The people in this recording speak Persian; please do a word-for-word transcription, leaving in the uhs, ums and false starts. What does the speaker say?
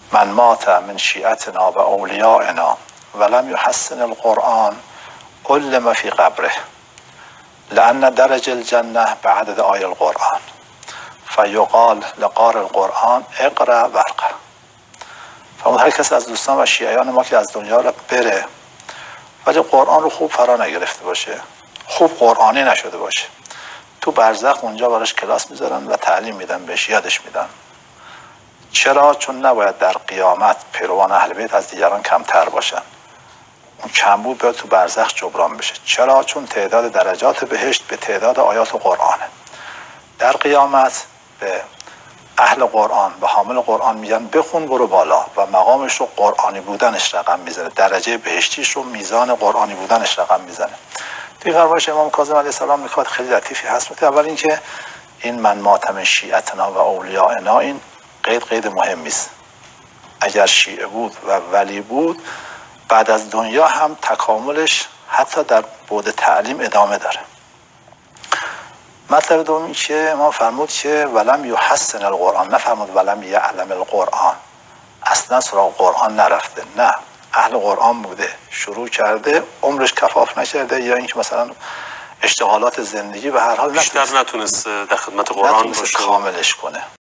من مات من شیعتنا و اولیائنا ولم یحسن القرآن علم فی قبره لأن درج الجنه بعدد آی القرآن فیقال لقار القرآن اقرأ ورقه. فرمود هر کس از دوستان و شیعیان ما که از دنیا را بره ولی قرآن رو خوب فرا نگرفته باشه، خوب قرآنی نشده باشه، تو برزخ اونجا براش کلاس میذارن و تعلیم میدن، بهش یادش میدن. چرا؟ چون نباید در قیامت پیروان اهل بیت از دیگران کمتر باشن، اون کمبود باید تو برزخ جبران بشه. چرا؟ چون تعداد درجات بهشت به تعداد آیات قرآنه. در قیامت به اهل قرآن و حامل قرآن میگن بخون برو بالا و مقامش رو قرآنی بودنش رقم میزنه، درجه بهشتیش رو میزان قرآنی بودنش رقم میزنه. دیگر باشه امام کاظم علیه السلام نکات خیلی لطیفی هست. اول اینکه این من مات من شیعتنا و اولیائنا این قید قید مهمی است. اگر شیعه بود و ولی بود بعد از دنیا هم تکاملش حتی در بعد تعلیم ادامه داره. مطلب دومی که ما فرمود که ولم یحسن القرآن، نفرمود ولم یعلم القرآن، اصلا سراغ قرآن نرفته، نه اهل قرآن بوده، شروع کرده، عمرش کفاف نکرده یا اینکه مثلا اشتغالات زندگی به هر حال بیشتر نتونست در خدمت قرآن باشه کاملش کنه.